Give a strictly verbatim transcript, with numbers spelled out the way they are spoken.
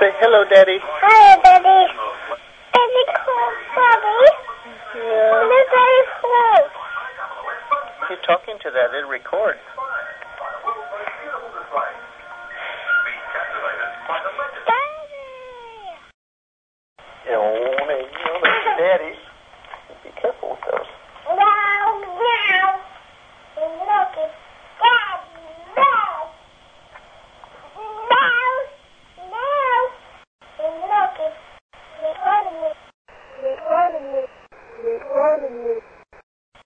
Say hello, Daddy. Hi, Daddy. Daddy, cool, Daddy. Yeah. Daddy, cool. You're talking to that. It records. Daddy. You know, you know, Daddy. Be careful with those.